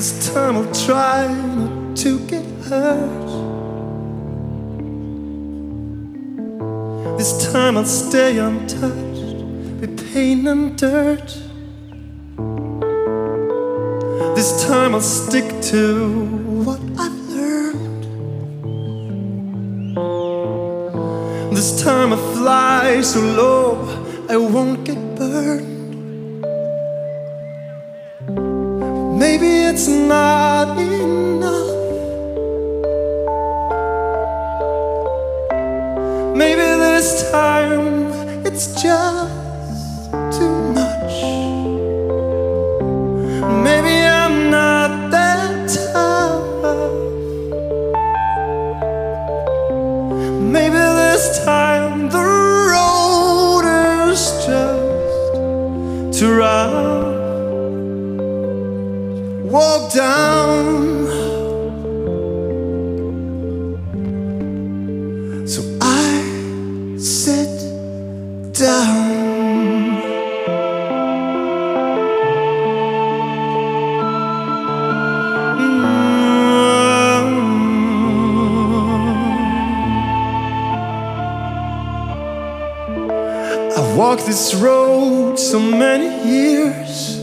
This time I'll try not to get hurt. This time I'll stay untouched by pain and dirt. This time I'll stick to what I've learned. This time I'll fly so low I won't get burned. Maybe it's not enough. Maybe this time it's just too much. Maybe I'm not that tough. Maybe this time the road is just too rough. Walk down. So I sit down. I've walked this road so many years.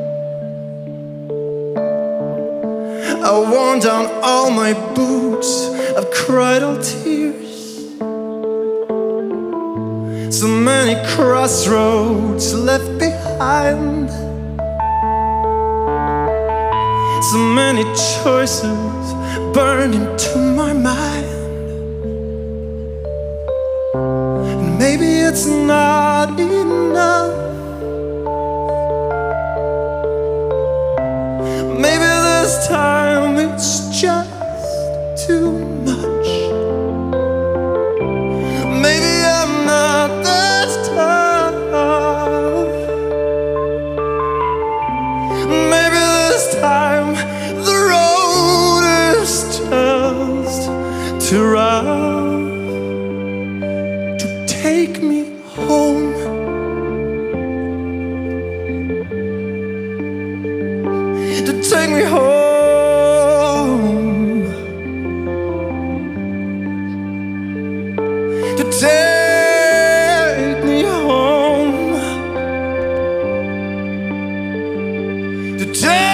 I've worn down all my boots, I've cried all tears. So many crossroads left behind. So many choices burned into my mind. And maybe it's not enough. Maybe this time it's just too much. Maybe I'm not that tough. Maybe this time the road is just too rough to take me home. To take me home. To take me home. To take